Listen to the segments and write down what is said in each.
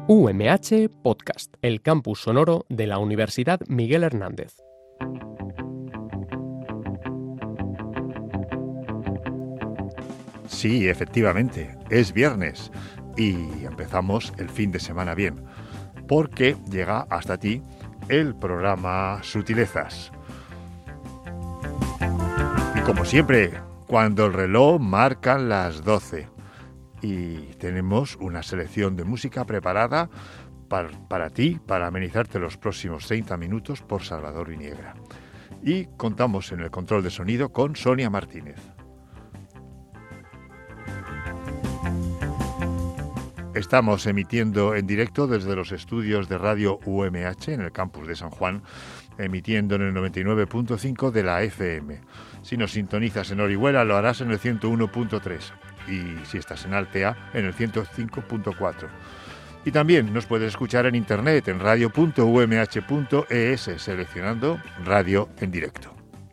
UMH Podcast, el campus sonoro de la Universidad Miguel Hernández. Sí, efectivamente, es viernes y empezamos el fin de semana bien, porque llega hasta ti el programa Sutilezas. Y como siempre, cuando el reloj marca las 12 y tenemos una selección de música preparada para ti, para amenizarte los próximos 30 minutos por Salvador Viniegra. Y contamos en el control de sonido con Sonia Martínez. Estamos emitiendo en directo desde los estudios de Radio UMH en el campus de San Juan, emitiendo en el 99.5 de la FM. Si nos sintonizas en Orihuela lo harás en el 101.3 y si estás en Altea en el 105.4. Y también nos puedes escuchar en internet en radio.umh.es seleccionando Radio en directo.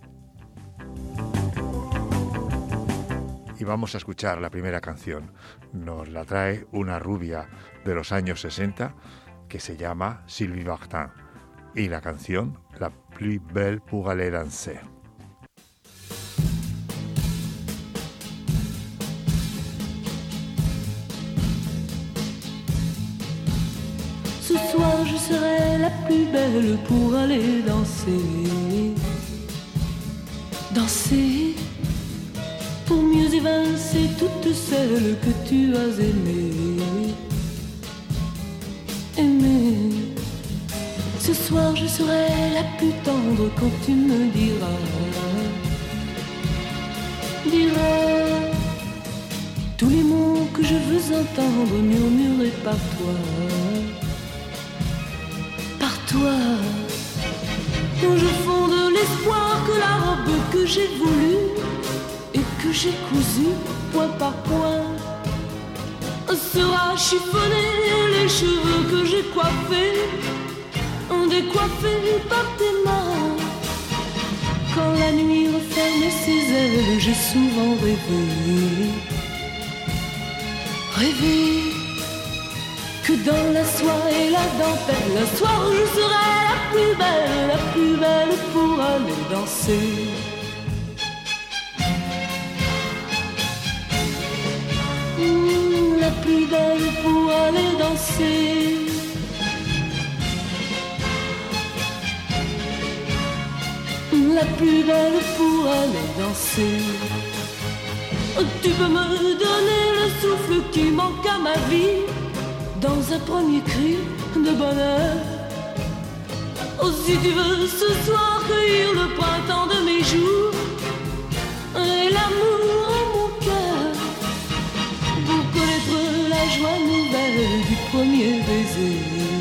Y vamos a escuchar la primera canción. Nos la trae una rubia de los años 60 que se llama Sylvie Vartan. Y la canción, La plus belle pour aller danser. Ce soir je serai la plus belle pour aller danser. Danser. Pour mieux évincer toutes celles que tu as aimées. Aimées. Ce soir je serai la plus tendre quand tu me diras. Diras tous les mots que je veux entendre murmurés par toi. Par toi. Où je fonde l'espoir que la robe que j'ai voulue que j'ai cousu point par point sera chiffonné, les cheveux que j'ai coiffés décoiffés par tes mains. Quand la nuit referme ses ailes, j'ai souvent rêvé que dans la soie et la dentelle, un soir je serai la plus belle pour aller danser. La plus belle pour aller danser. La plus belle pour aller danser. Tu peux me donner le souffle qui manque à ma vie dans un premier cri de bonheur. Oh, si tu veux ce soir cueillir le printemps de mes jours et l'amour en mon cœur, pour connaître la joie nouvelle du premier baiser.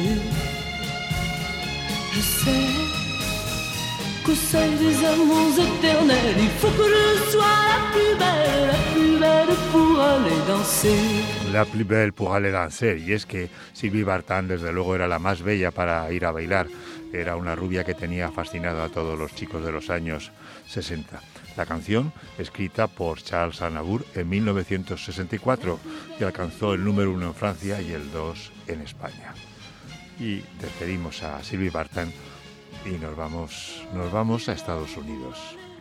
Je sais qu'au seuil des amours éternels, il faut que je sois la plus belle pour aller danser. La plus belle pour aller danser. Y es que Sylvie Vartan desde luego era la más bella para ir a bailar. Era una rubia que tenía fascinado a todos los chicos de los años 60. La canción, escrita por Charles Aznavour en 1964, y alcanzó el número 1 en Francia y el 2 en España. Y despedimos a Sylvie Vartan y nos vamos a Estados Unidos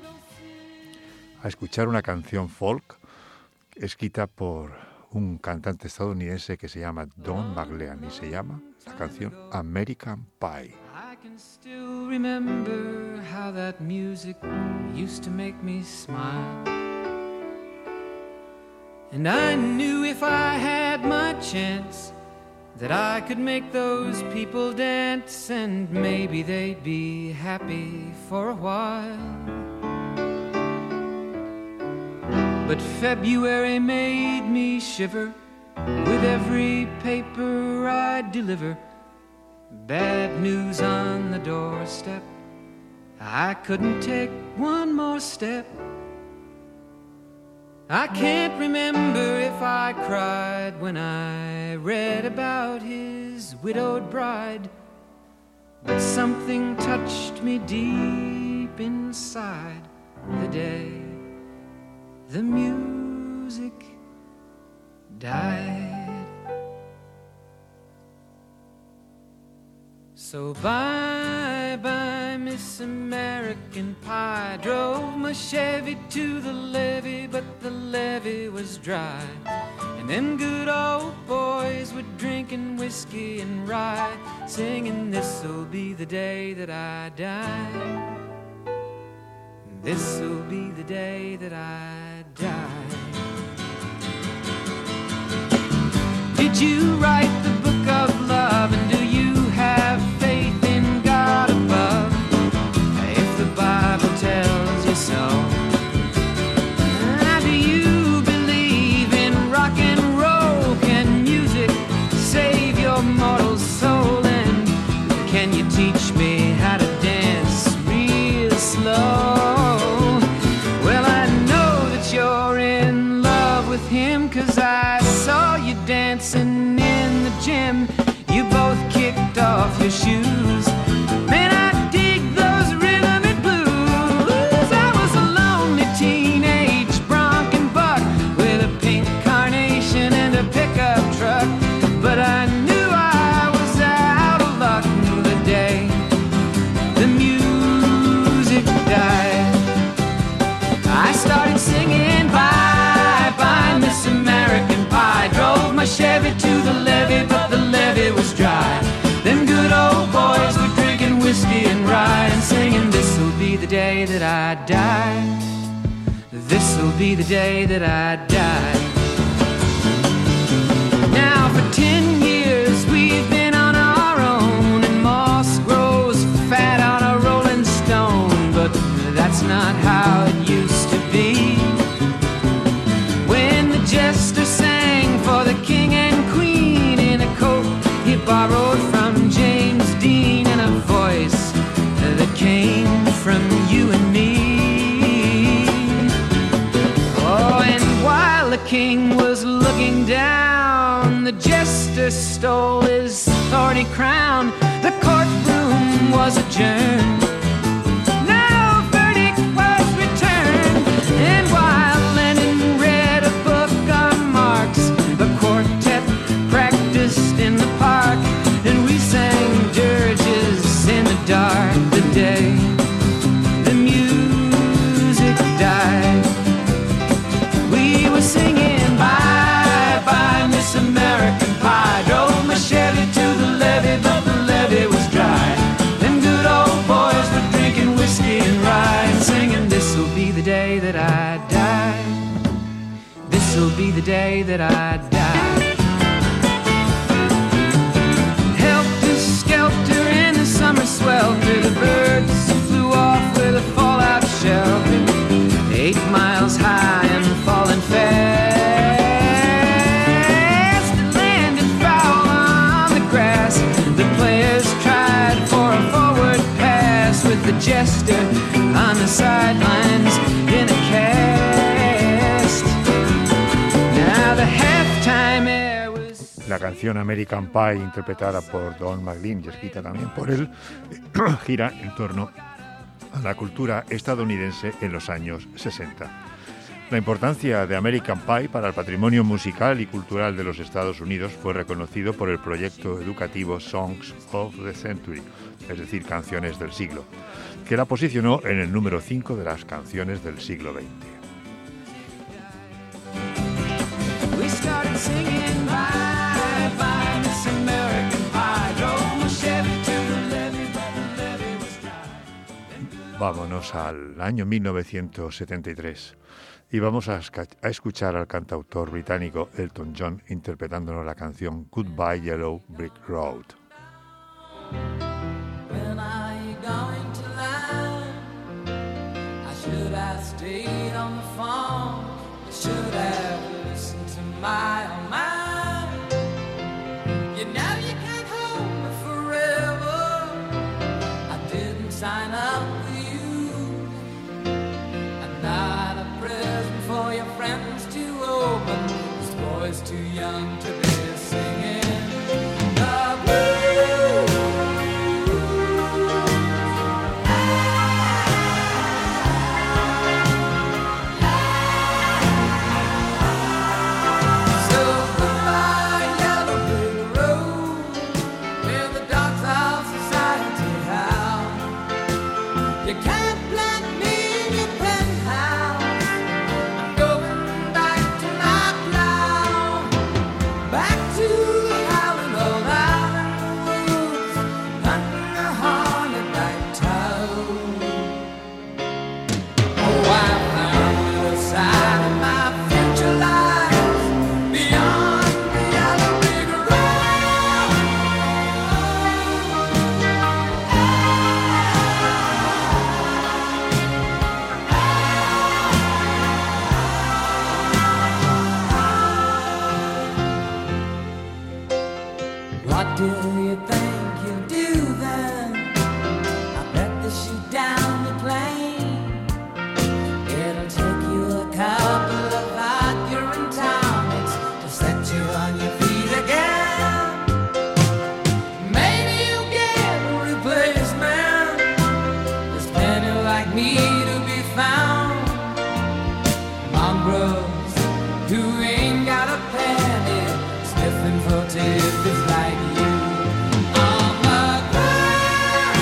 a escuchar una canción folk escrita por un cantante estadounidense que se llama Don McLean y se llama la canción American Pie. I can still remember how that music used to make me smile. And I knew if I had my chance that I could make those people dance and maybe they'd be happy for a while. But February made me shiver with every paper I deliver. Bad news on the doorstep. I couldn't take one more step. I can't remember if I cried when I read about his widowed bride, but something touched me deep inside the day the music died. So bye-bye, Miss American Pie. Drove my Chevy to the levee, but the levee was dry. And them good old boys were drinking whiskey and rye, singing, this'll be the day that I die. This'll be the day that I die. Did you write the book of love, and do you have faith in God above? If the Bible tells you so. Do you believe in rock and roll? Can music save your mortal soul? And can you teach me how to dance real slow? Well, I know that you're in love with him, 'cause I saw you dancing in the gym. You both kicked off your shoes. Man, I dig those rhythm and blues. I was a lonely teenage bronc and buck with a pink carnation and a pickup truck, but I knew I was out of luck the day the music died. I started singing bye-bye, Miss American Pie. Drove my Chevy to the levee, but the levee was dry. Them good old boys were drinking whiskey and rye and singing, this'll be the day that I die. This'll be the day that I die. Now for 10 years we've been on our own, and moss grows fat on a rolling stone, but that's not how it used to be. When the jester sang for the king and queen in a coat he borrowed from James Dean, and a voice that came from you and me. Oh, and while the king was looking down, the jester stole his thorny crown. The courtroom was adjourned. No verdict was returned. And while Lenin read a book on Marx, the quartet practiced in the park, and we sang dirges in the dark the day the music died. We were singing bye-bye, Miss American Pie. Drove my Chevy to the levee, but the levee was dry. Them good old boys were drinking whiskey and rye and singing, this'll be the day that I die. This'll be the day that I die. Helter-skelter in the summer swelter, the birds flew off with a fallout shelter. 8 miles high and falling fast. It landed foul on the grass. The players tried for a forward pass, with the jester on the sidelines in a cast. Now the halftime air was... La canción American Pie, interpretada por Don McLean y escrita también por él, gira en torno a la cultura estadounidense en los años 60. La importancia de American Pie para el patrimonio musical y cultural de los Estados Unidos fue reconocido por el proyecto educativo Songs of the Century, es decir, canciones del siglo, que la posicionó en el número 5 de las canciones del siglo XX. We started singing bye-bye, Miss American Pie. Drove my Chevy to the levee, but the levee was dry. Vámonos al año 1973 y vamos a escuchar al cantautor británico Elton John interpretándonos la canción Goodbye Yellow Brick Road. When are you going to land? I should have stayed on the phone. I should have listened to my own mind. You know you can't hold me forever. I didn't sign up with you. I'm not a present for your friends to open. This boy's too young to be singing the blues. What do you think you'll do then? I bet they shoot down the plane. It'll take you a couple of hot urine tonics to set you on your feet again. Maybe you'll get a replacement. There's plenty like me to be found. Mongrels who ain't got a penny, sniffing for tidbits like you. On the ground.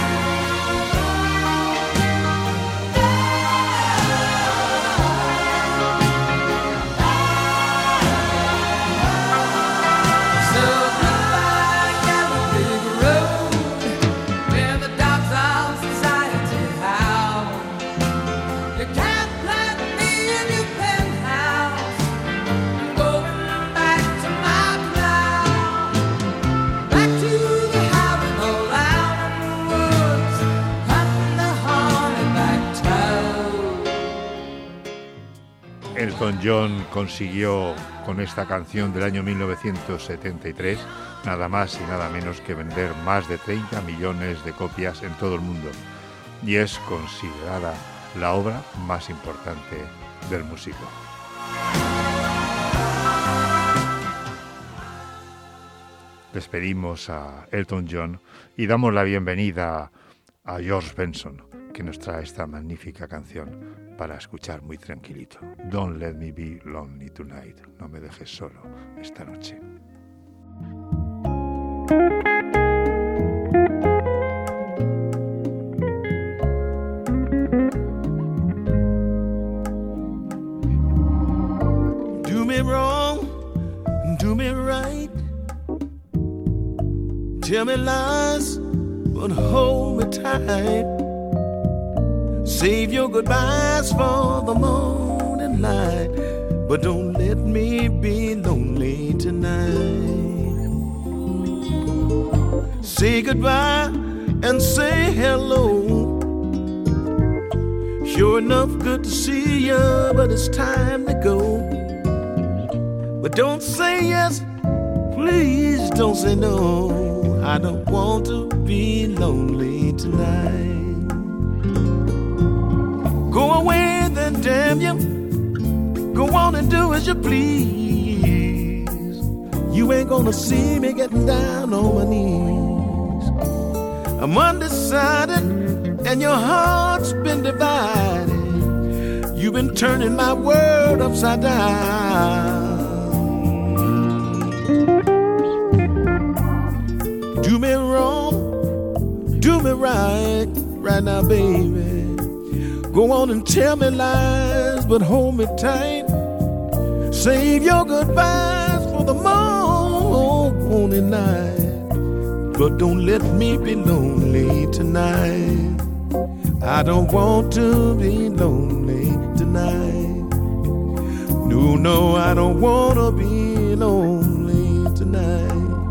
So goodbye, Galloping Road, where the dogs of society howl. You can't plant me in your penthouse. I'm going back to my plow, back to the house all out in the woods, cutting the hornback toad. Elton John consiguió con esta canción del año 1973 nada más y nada menos que vender más de 30 millones de copias en todo el mundo y es considerada la obra más importante del músico. Despedimos a Elton John y damos la bienvenida a George Benson, que nos trae esta magnífica canción para escuchar muy tranquilito. Don't let me be lonely tonight. No me dejes solo esta noche. Do me wrong, do me right. Tell me lies, but hold me tight. Save your goodbyes for the morning light, but don't let me be lonely tonight. Say goodbye and say hello. Sure enough, good to see you, but it's time to go. But don't say yes, please don't say no. I don't want to be lonely tonight. Go away then, damn you. Go on and do as you please. You ain't gonna see me getting down on my knees. I'm undecided and your heart's been divided. You've been turning my world upside down. Do me wrong, do me right, right now, baby. Go on and tell me lies, but hold me tight. Save your goodbyes for the morning night, but don't let me be lonely tonight. I don't want to be lonely tonight. No, no, I don't want to be lonely tonight.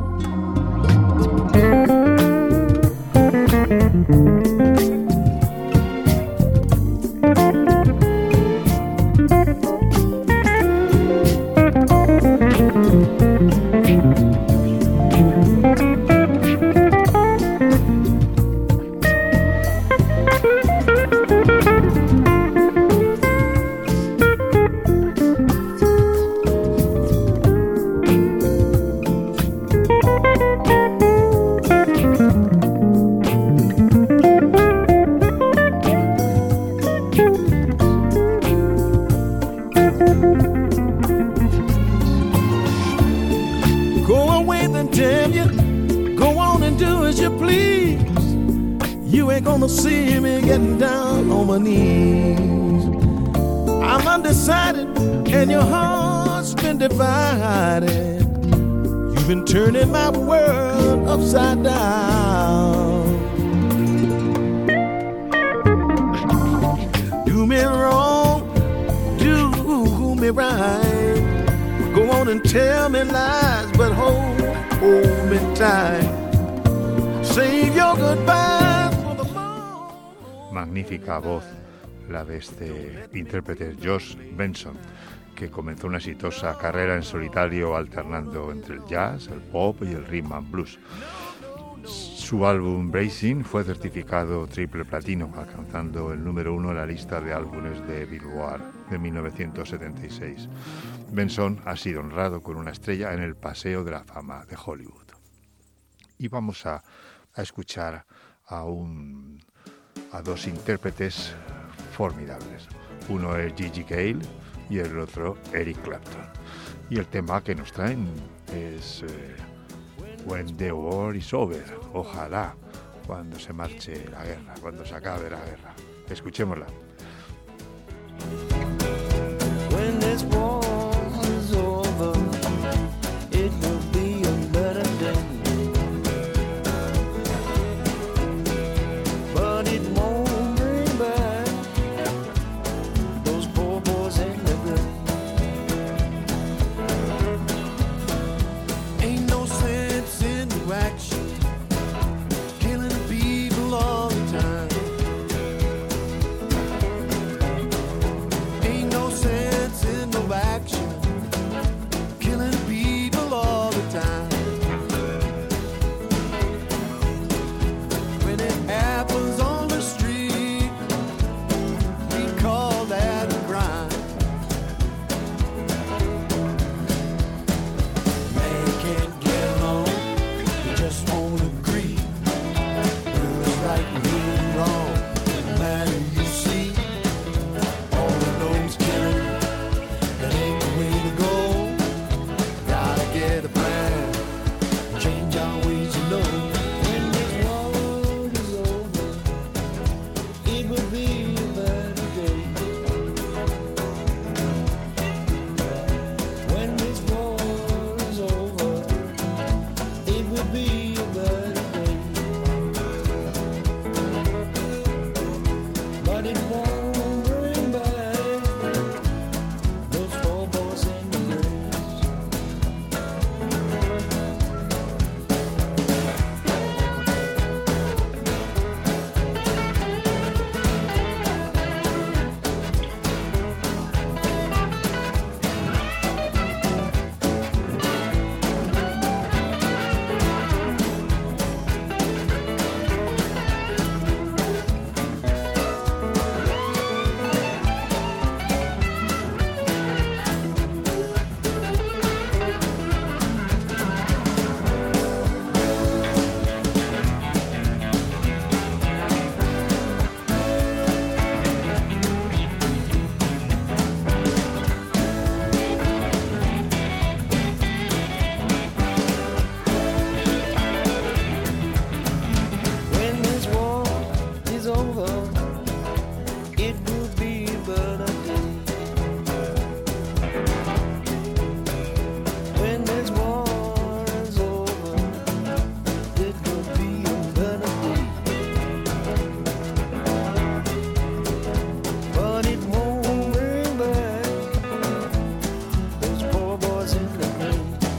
Gonna see me getting down on my knees. I'm undecided and your heart's been divided. You've been turning my world upside down. Do me wrong, do me right. Go on and tell me lies, but hold me tight. Save your goodbye. Magnífica voz la de este intérprete George Benson, que comenzó una exitosa carrera en solitario alternando entre el jazz, el pop y el rhythm and blues. Su álbum Bracing fue certificado triple platino, alcanzando el número 1 en la lista de álbumes de Billboard de 1976. Benson ha sido honrado con una estrella en el Paseo de la Fama de Hollywood. Y vamos a escuchar a dos intérpretes formidables. Uno es Gigi Cale y el otro Eric Clapton. Y el tema que nos traen es When the War is Over. Ojalá cuando se marche la guerra, cuando se acabe la guerra. Escuchémosla. When this war is over, it will be a better day. But it won't bring back those poor boys in the grave. Ain't no sense in the action, killing people all the time. Ain't no sense in no action, killing people all the time. When it happens on the street, we call that a crime. Man can't get along, we just won't agree. Who's right and who's wrong, no matter you see. All of those killing, that ain't the way to go. Gotta get a plan, change our ways, you know. When this war is over, it will be a better day. When this war is over, it will be a better day. But it won't bring back those poor boys in the graves. When this war is over, it will be a better day. When this war is over, it will be a better day. But it won't bring back those poor boys in the grave.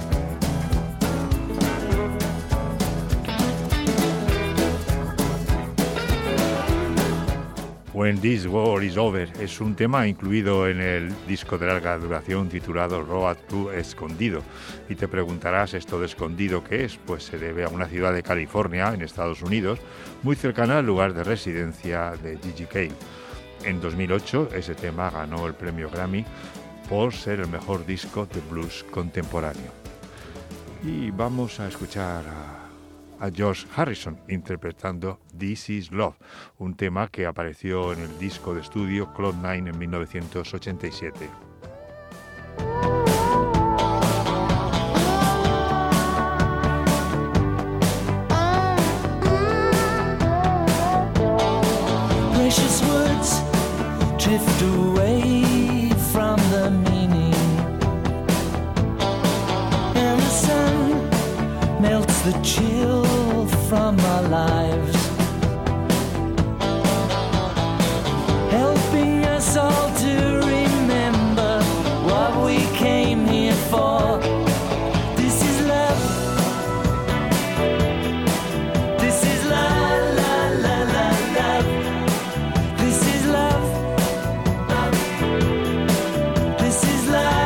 When This War is Over es un tema incluido en el disco de larga duración titulado Road to Escondido. Y te preguntarás, ¿esto de escondido qué es? Pues se debe a una ciudad de California, en Estados Unidos, muy cercana al lugar de residencia de Gigi Cale. En 2008 ese tema ganó el premio Grammy por ser el mejor disco de blues contemporáneo. Y vamos a escuchar a George Harrison interpretando This Is Love, un tema que apareció en el disco de estudio Cloud9 en 1987. Precious words drift away from the meaning, and the sun melts the chill from our lives, helping us all to remember what we came here for. This is love. This is la la la la love. This is love. This is love.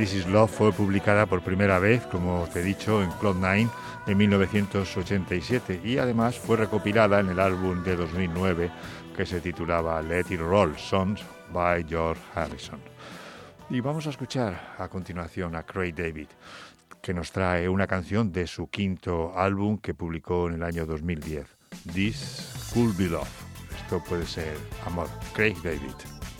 This Is Love fue publicada por primera vez, como te he dicho, en Cloud Nine en 1987 y además fue recopilada en el álbum de 2009 que se titulaba Let It Roll, Songs by George Harrison. Y vamos a escuchar a continuación a Craig David, que nos trae una canción de su quinto álbum que publicó en el año 2010, This Could Be Love. Esto puede ser amor. Craig David.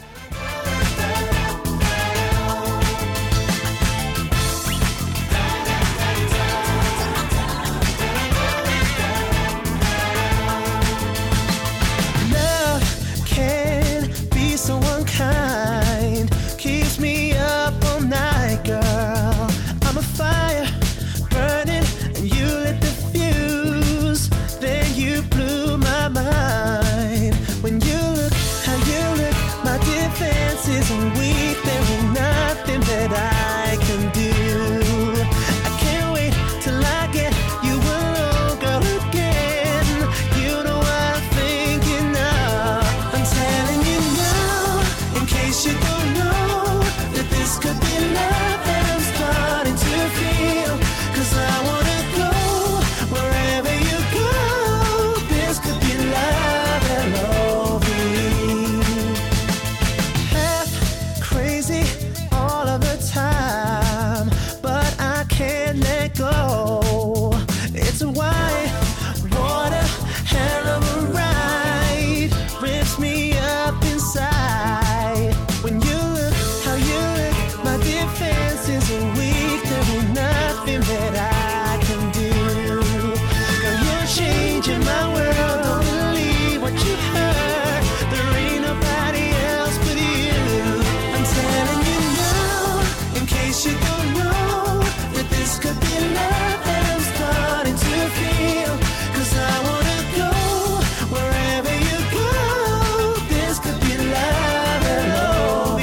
So unkind, keeps me up all night, girl. I'm a fire burning, and you lit the fuse. Then you blew my mind. When you look, how you look, my defenses are weak. There ain't nothing that I can do. I can't wait till I get you alone, girl, again. You know what I'm thinking of. I'm telling you now, in case you don't know, that this could be love that I'm starting to feel. 'Cause I wanna go wherever you go. This could be love L-O-V. Half crazy all of the time, but I can't let go. It's a white water, hell of a ride, rips me up inside. When you look, how you look, my defenses are weak. There ain't nothing that I can do. Girl, you're changing my world. Don't believe what you heard. There ain't nobody else but you. I'm telling you now, in case you don't know, that this could be love that I'm starting to feel. 'Cause I wanna go wherever you go. This could be love L-O-V.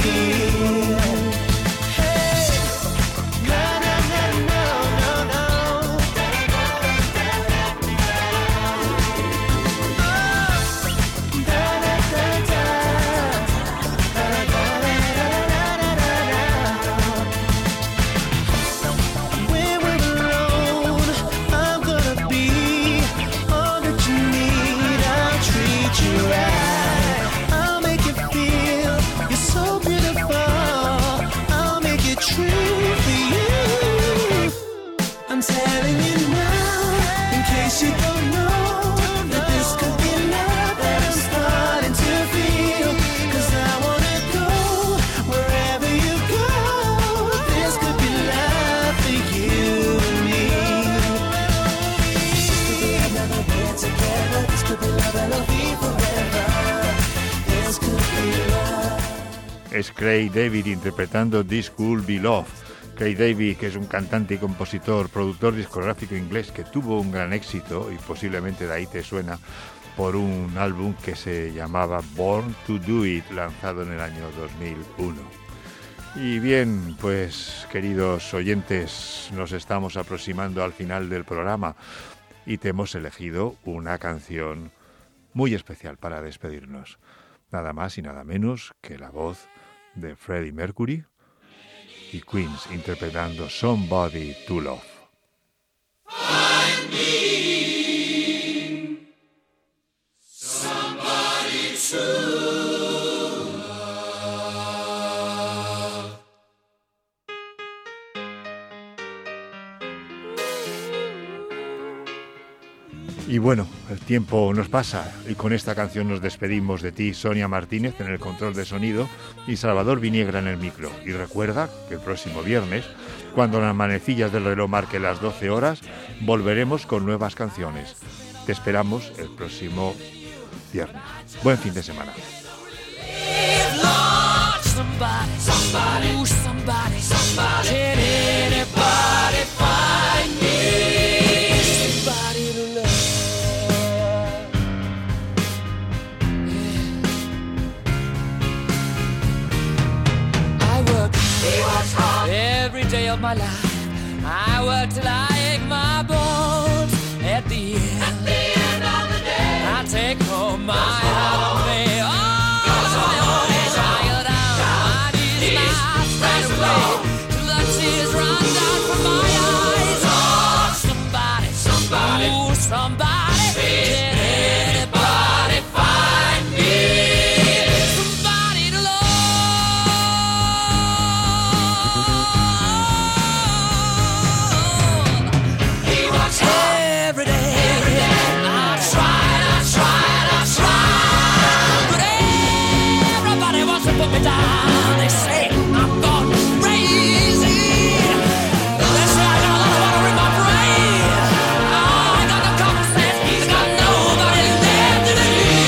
Hey, no, no, no, no, no, no. Oh, da, da, da, da. Da, da, da, da, da, da, da. When we're alone, I'm gonna be all that you need. I'll treat you right. I'll make you feel you're so beautiful. I'll make it true for you. I'm telling you now, in case you don't know, that this could be love that I'm starting to feel. 'Cause I wanna go wherever you go. This could be love for you and me. This could be another day together. This could be love L-O-V forever. This could be love. Es Craig David interpretando This Could Be Love. Craig David, que es un cantante y compositor, productor discográfico inglés que tuvo un gran éxito, y posiblemente de ahí te suena, por un álbum que se llamaba Born to Do It, lanzado en el año 2001. Y bien, pues queridos oyentes, nos estamos aproximando al final del programa y te hemos elegido una canción muy especial para despedirnos. Nada más y nada menos que la voz de Freddie Mercury y Queens interpretando Somebody to Love. Y bueno, el tiempo nos pasa y con esta canción nos despedimos de ti, Sonia Martínez, en el control de sonido y Salvador Viniegra en el micro. Y recuerda que el próximo viernes, cuando las manecillas del reloj marquen las 12 horas, volveremos con nuevas canciones. Te esperamos el próximo viernes. Buen fin de semana. Every day of my life, I work till I ache my bones. At the end of the day, I take home my holiday. Oh, tired out, my knees, my straight away to the tears run down from my eyes. Oh, somebody, ooh, somebody, can anybody find me somebody to love? He wants every day. I tried, but everybody wants to put me down. They say I'm gone crazy. They say I got a lot of water in my brain. Oh, I got no common sense. I got nobody left to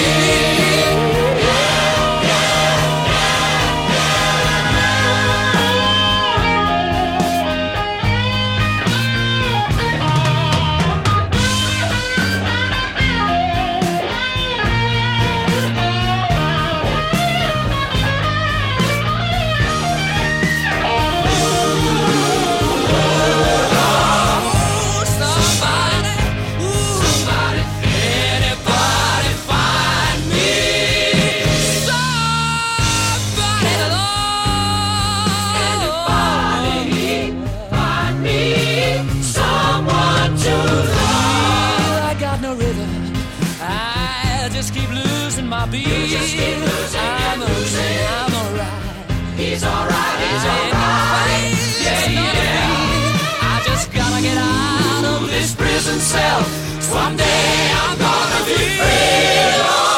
I'm alright. He's alright. I just gotta get out of this prison cell. Someday I'm gonna be free.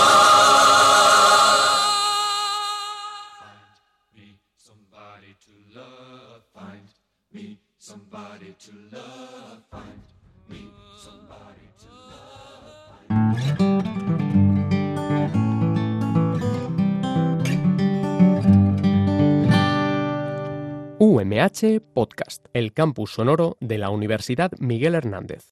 Find me somebody to love. Find me somebody to love. Find me somebody to love. UMH Podcast, el campus sonoro de la Universidad Miguel Hernández.